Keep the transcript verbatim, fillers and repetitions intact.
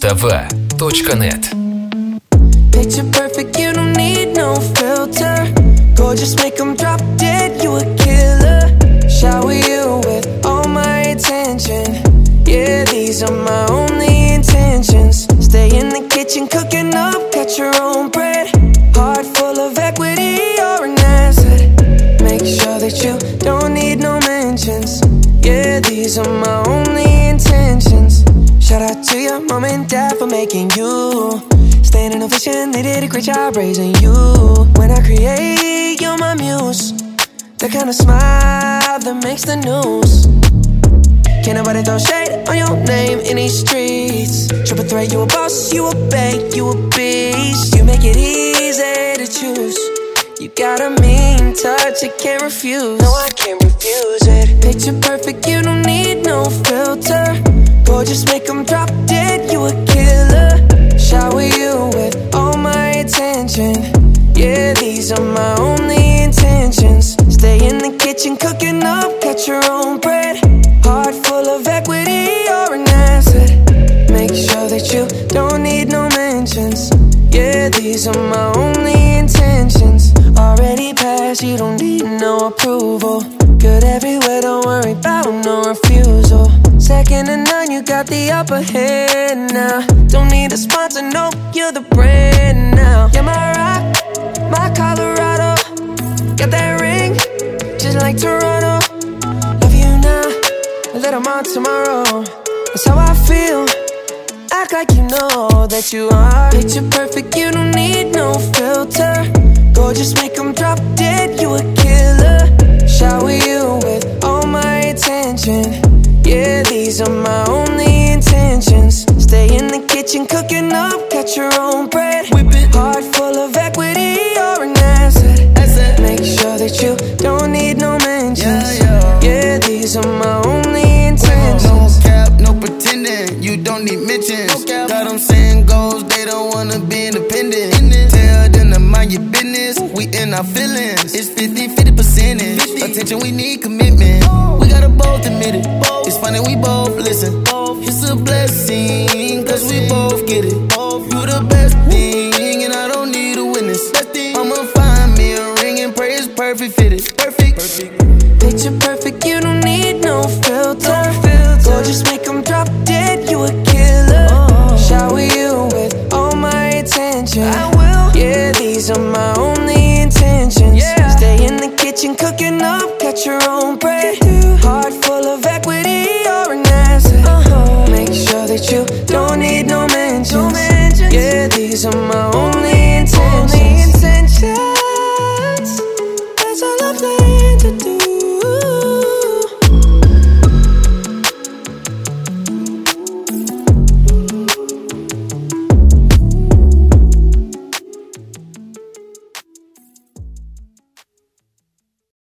вэ точка нет. Picture perfect, you don't need no filter. Gorgeous, make them drop dead, you a killer. Shower you with all my attention. Yeah, these are my only intentions. Stay in the kitchen, cooking up, cut your own bread. Heart full of equity, you're an asset. Make sure that you don't need no mentions. Yeah, these are my only intentions. Shout out to your mom and dad for making you. Staying in a vision, they did a great job raising you. When I create, you're my muse. The kind of smile that makes the news. Can't nobody throw shade on your name in these streets. Triple threat, you a boss, you a bank, you a beast. You make it easy to choose. You got a mean touch, I can't refuse. No, I can't refuse it. Picture perfect, you don't need no filter. Gorgeous, make them drop dead, you a killer. Shower you with all my attention. Yeah, these are my only intentions. Stay in the kitchen, cooking up, cut your own bread. Heart full of equity, you're an asset. Make sure that you don't need no mentions. Yeah, these are my only intentions. Already passed, you don't need no approval. Good everywhere, don't worry about no refusal. Second to none, you got the upper hand now. Don't need a sponsor, no, you're the brand now. You're my rock, my Colorado. Got that ring, just like Toronto. Love you now, a little more tomorrow. That's how I feel, act like you know that you are. Picture perfect, you don't need no filter. Gorgeous, make them drop dead, you a killer. Shower you with all my attention. Yeah, these are my only intentions. Stay in the kitchen, cooking up, cut your own bread. Heart full of equity, you're an asset. asset. Make sure that you don't need no mentions. Yeah, yeah. Yeah, these are my only intentions. No cap, no pretending, you don't need mentions. No got them saying goals, they don't wanna be independent. Tell them to mind your business, we in our feelings. It's fifty, fifty percentage. Attention, we need commitment. We gotta both admit it. It's funny, we both listen. It's a blessing, cause we both get it. You the best thing, and I don't need a witness. I'ma find me a ring and pray it's perfect fitted. Perfect. Picture perfect, you don't need no filter. Gorgeous, make them drop dead, you a killer. Shower you with all my attention. I will. Yeah, these are my only intentions. Yeah. Stay in the kitchen, cooking up, cut your own bread. Heart full of equity, you're an asset. Uh-huh. Make sure that you don't need no